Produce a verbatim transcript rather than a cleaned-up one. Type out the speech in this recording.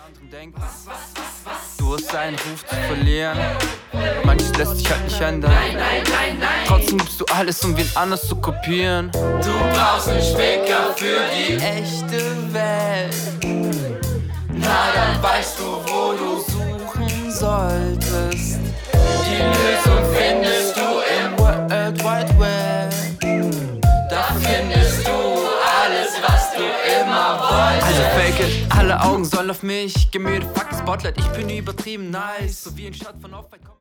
anderen denken, du hast einen Ruf zu verlieren. Manches lässt sich halt nicht ändern. Nein, nein, nein, nein. Trotzdem gibst du alles, um wen anders zu kopieren. Du brauchst einen Spicker für die Echte Welt. Na, dann weißt du, wo du Suchen solltest. die Lösung findest du im World Wide Web. Da findest du alles, was du immer wolltest. Also fake it, alle Augen sollen auf mich. Gib mir the fucking Spotlight, ich bin übertrieben nice. So wie ein Shot von Off-White.